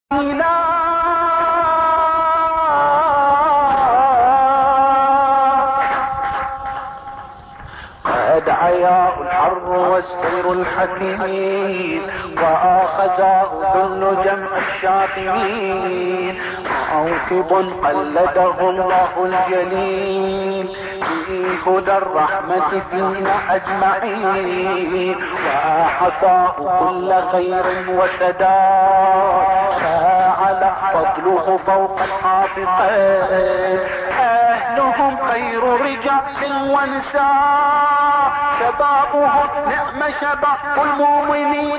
قد عيا الحر والسير الحثيث وآخذاه ذل جمع الشاطمين موكب قلده الله الجليل في هدى الرحمة فينا أجمعين وحصاه كل خير وسداد فعلى فضله فوق الحافظين أهلهم خير رجال ونساء شبابهم نعم شباب المؤمنين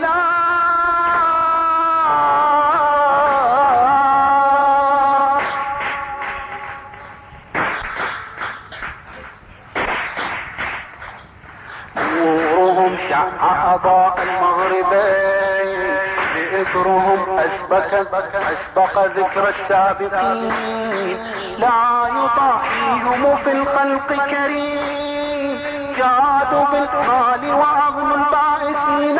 نورهم شع أضاء المغربين ذكرهم أسبق ذكر السابقين لا يطاعيهم في الخلق كريم جادوا بالمال وأغنوا البائسين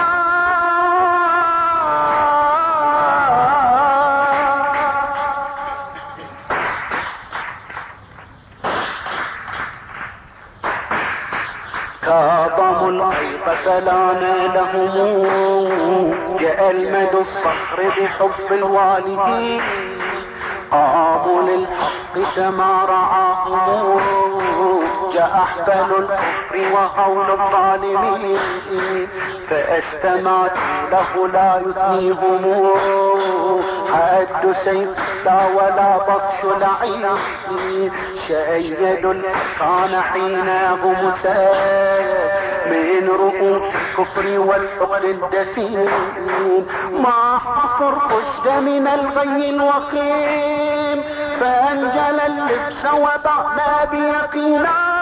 كاظموا الغيظ لان لهم جألمد الصخر بحب الوالدين قاموا للحق كما رعاهم جأحفل الكفر وهول الظالمين فاستمعت له لا يثنيهم حد سيف لا ولا بطش لعين شيد الكان حينه مساد من رؤوس الكفر والحقد الدفين ما حصر رشد من الغي الوخيم فانجل اللبس وبعنا بيقينا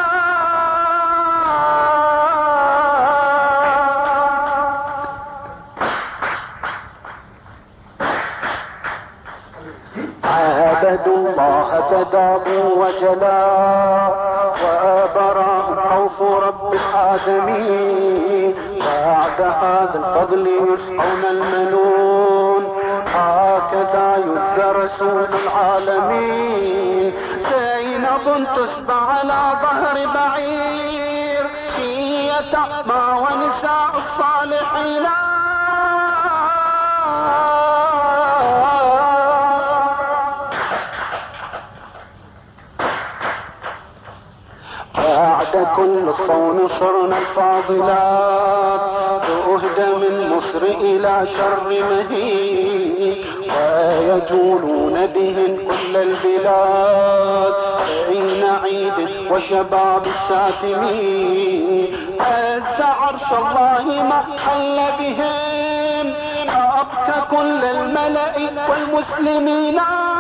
عبدوا الله فدابوا وجلا وبرأ خوف رب العالمين بعد هذا الفضل يسقون المنون هكذا يجزى رسول العالمين زينب تسبى على ظهر بعير هي تعمى ونساء الصالحين بعد كل صون صرنا الفاضلات تؤهد من مصر إلى شر مهين ويجولون بهم كل البلاد عين عيد وشباب الشاتمين عز عرش الله ما حل بهم أبكى كل الملأ والمسلمين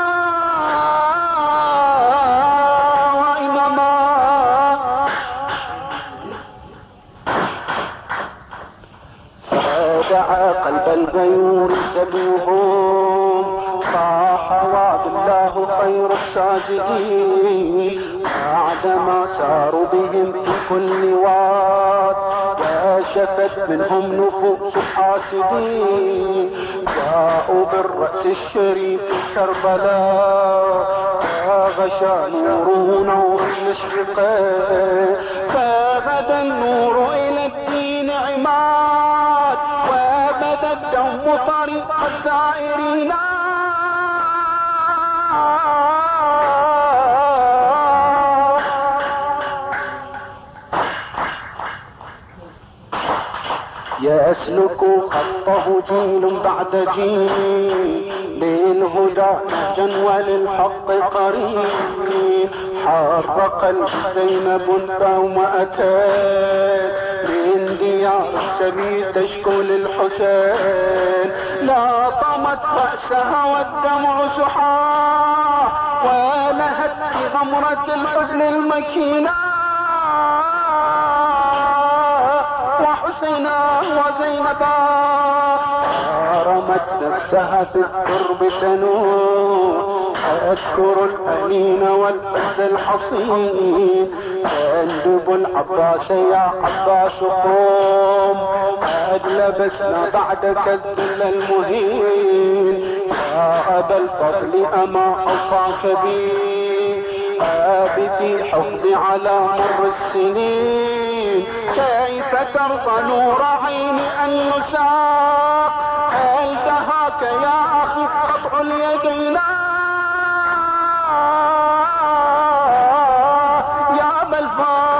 دعا قلب الغيور سبيهم صاح وعد الله خير الساجدين بعدما ساروا بهم في كل واد كشفت منهم نفوس الحاسدين جاءوا بالرأس الشريف كربلاء غشى نوره نور المشرق فغدا النور إلى الدين عماد وبدا الدم طريق الزائرين يسلك خطه جيل بعد جيل للهدى نهجا وللحق قريب حرق زينب يوم أتت من ديار السبي تشكو للحسين لا طمت رأسها والدمع سحا ولهت في غمرة الحزن المكينة وحسينا وزينبا رمت نفسها في الترب تنور أذكر الأنين والعز الحصين أندب العباس يا عباس قوم قد لبسنا بعدك الذل المهين أبا الفضل أما أوصاك بي في حفظ على مر السنين. كيف ترضى نور عيني أن يساق؟ هل دهاك يا أخي قطع اليدين يا أبا الفضل؟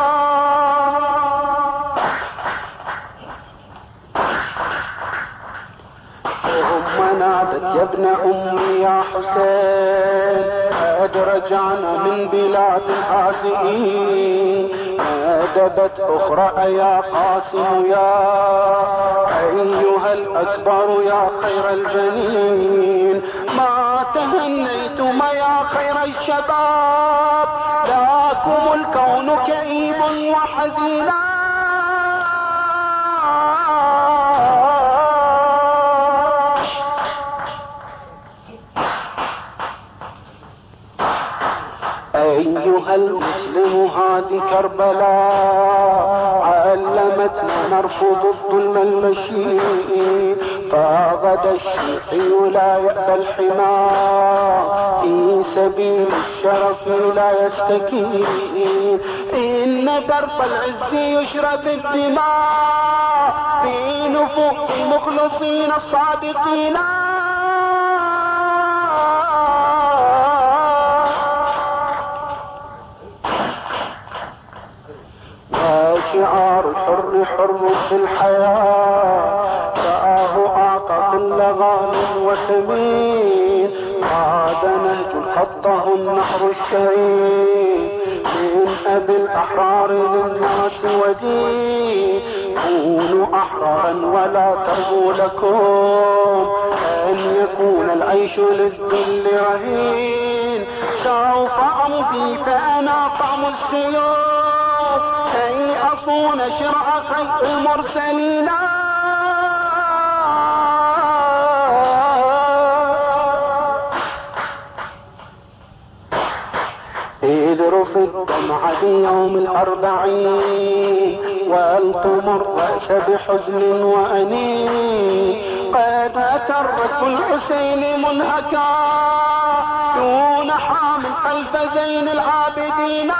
ثم نادت يا ابن أمي يا حسين قد رجعنا من بلاد الهازئين. ندبت أخرى يا قاسم يا أيها الأكبر يا خير البنين. ما تهنيتم يا خير الشباب، لكم الكون كئيب وحزينا. أيها المسلم هذه كربلاء علمتنا نرفض الظلم المشين. فغدا الشيعي لا يأبى الحمار، في سبيل الشرف لا يستكين. إن درب العز يشرب الدماء في نفوس المخلصين الصادقين. شعار الحر حر في الحياة، رآه أعطى كل غال وثمين. عاد نهج خطه النحر الشهيد من أبي الأحرار للناس ودين. كونوا أحرارا ولا ترضوا لكم أن يكون العيش للذل رهين. سوف أمضي فأنا طعم السيوف كي أصون شرع خير المرسلين. إذ رفض الدمع في يوم الأربعين، والقمر رأس بحزن وأنين. قد أترك الحسين منهكا دون حامل قلب زين العابدين.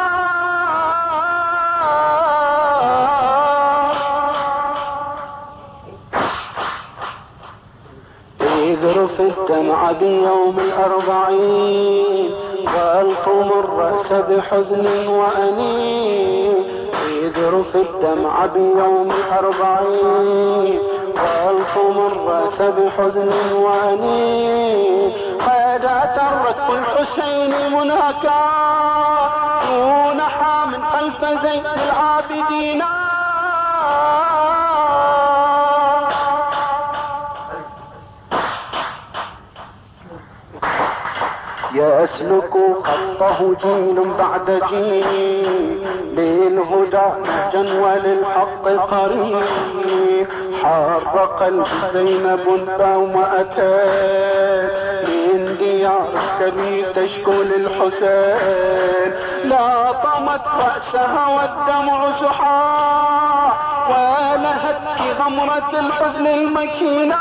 إذ رفض الدمع بيوم الأربعين، والقمر الرأس بحزن وأنين. إذ رفض الدمع بيوم الأربعين، والقمر الرأس بحزن وأنين. قد أترك الحسين منهكا دون حام خلف زين العابدين. يسلك خطه جيل بعد جيل للهدى نهجا وللحق قريب. حار قلب زينب ثم أتت من ديار السبي تشكو للحسين. لاطمت رأسها والدمع سحا ولهت في غمرة الحزن المكينة.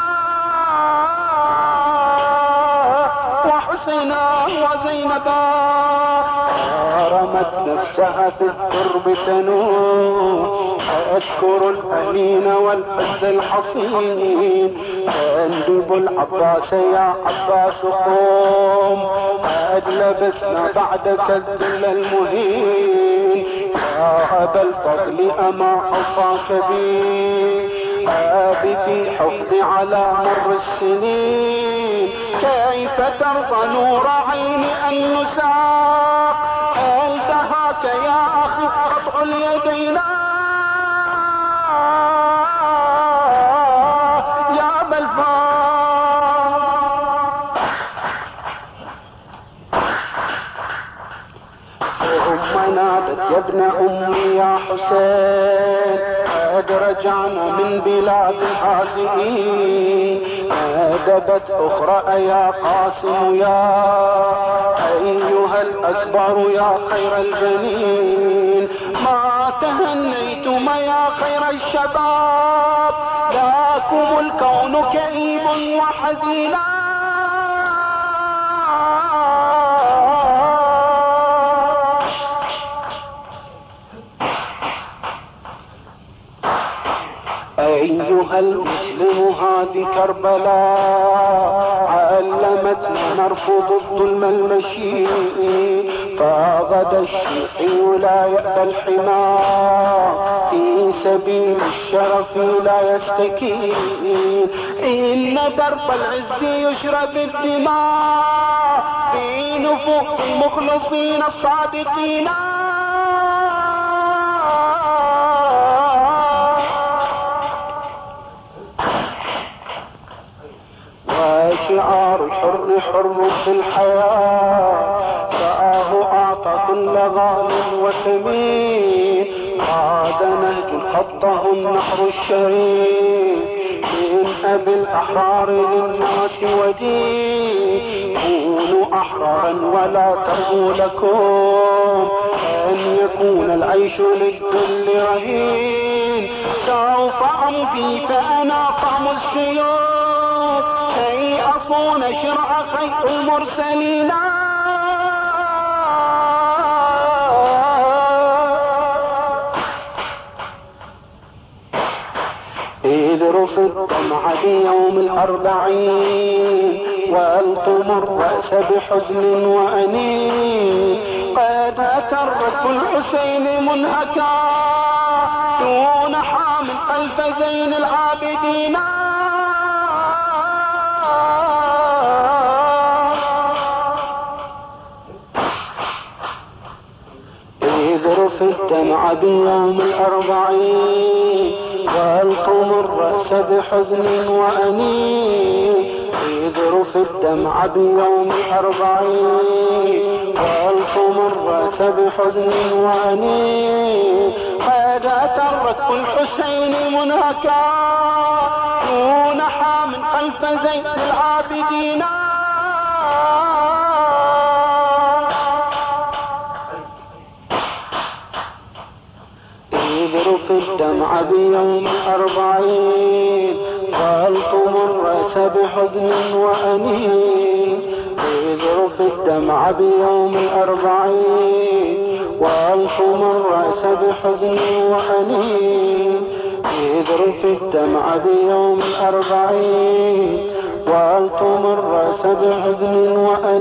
وحسينا وزينبا رمت نفسها في الترب تنوح. أذكر الأنين والحز الحصين أندب العباس يا عباس قوم. قد لبسنا بعدك الذل المهين. يا أبا الفضل أما أوصاك بي في حفظ على مر السنين. كيف ترضى نور عيني أن يساق؟ هل دهاك يا أخي قطع اليدين يا أبا الفضل؟ ثم نادت يا ابن أمي يا حسين قد رجعنا من بلاد الهازئين. ندبت أخرى يا قاسم يا أيها الأكبر يا خير البنين. ما تهنيتم يا خير الشباب، لكم الكون كئيب وحزينا. المسلم هادي كربلاء علمتنا نرفض الظلم المشي فغدا الشيعي لا يأبى الحمار في سبيل الشرف لا يستكين إن درب العز يشرب الدماء في نفوس المخلصين الصادقين وشعار الحر حر في الحياة فآه أعطى كل غال وثمين قاد نهج خطه النحر الشريف من أبي الأحرار للناس ودين كونوا أحرارا ولا ترجوا لكم أن يكون العيش للذل رهين سوف أمضي فأنا طعم السيوف كي أصون شرع خير المرسلين إذ رفض دمع بيوم الأربعين وألطم الرأس بحزن وأنين قد أترك الحسين منهكا دون حام خلف زين العابدين إذ رفض دمع بيوم الأربعين وألطم الرأس بحزن وأنين إذ رفض دمع بيوم الأربعين وألطم الرأس بحزن وأنين قد أترك الحسين منهكا دون حام خلف زين العابدين رفض دمع بيوم الأربعين وألطم الرأس بحزن وأنين إذ رفض دمع بيوم الأربعين وألطم الرأس بحزن وأنين إذ رفض دمع بيوم الأربعين وألطم الرأس بحزن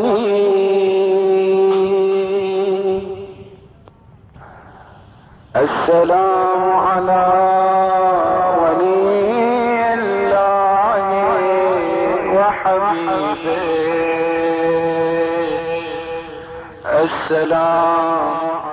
وأنين. السلام على ولي الله وحبيبه السلام